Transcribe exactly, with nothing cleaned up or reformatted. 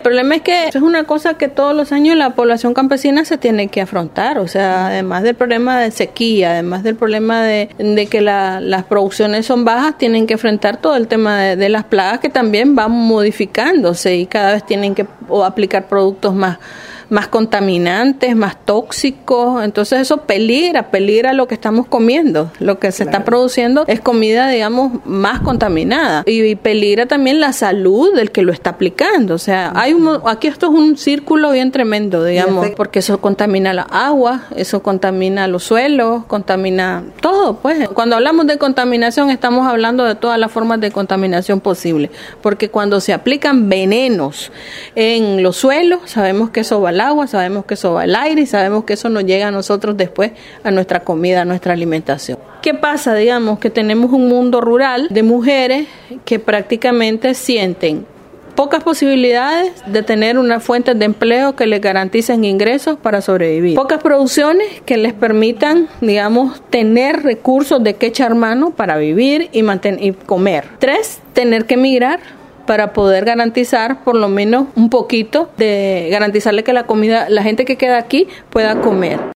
problema es que eso es una cosa que todos los años la población campesina se tiene que afrontar, o sea, además del problema de sequía, además del problema de, de que la, las producciones son bajas, tienen que enfrentar todo el tema de, de las plagas que también van modificándose y cada vez tienen que o aplicar productos más más contaminantes, más tóxicos, entonces eso peligra, peligra lo que estamos comiendo, lo que se claro. está produciendo es comida, digamos, más contaminada y, y peligra también la salud del que lo está aplicando, o sea, hay un, aquí esto es un círculo bien tremendo, digamos, porque eso contamina la agua, eso contamina los suelos, contamina todo, pues, cuando hablamos de contaminación estamos hablando de todas las formas de contaminación posible, porque cuando se aplican venenos en los suelos, sabemos que eso va al agua, sabemos que eso va al aire y sabemos que eso nos llega a nosotros después a nuestra comida, a nuestra alimentación. ¿Qué pasa? Digamos que tenemos un mundo rural de mujeres que prácticamente sienten pocas posibilidades de tener unas fuentes de empleo que les garanticen ingresos para sobrevivir. Pocas producciones que les permitan, digamos, tener recursos de que echar mano para vivir y, mantener, y comer. Tres, tener que emigrar para poder garantizar por lo menos un poquito de garantizarle que la comida, la gente que queda aquí pueda comer.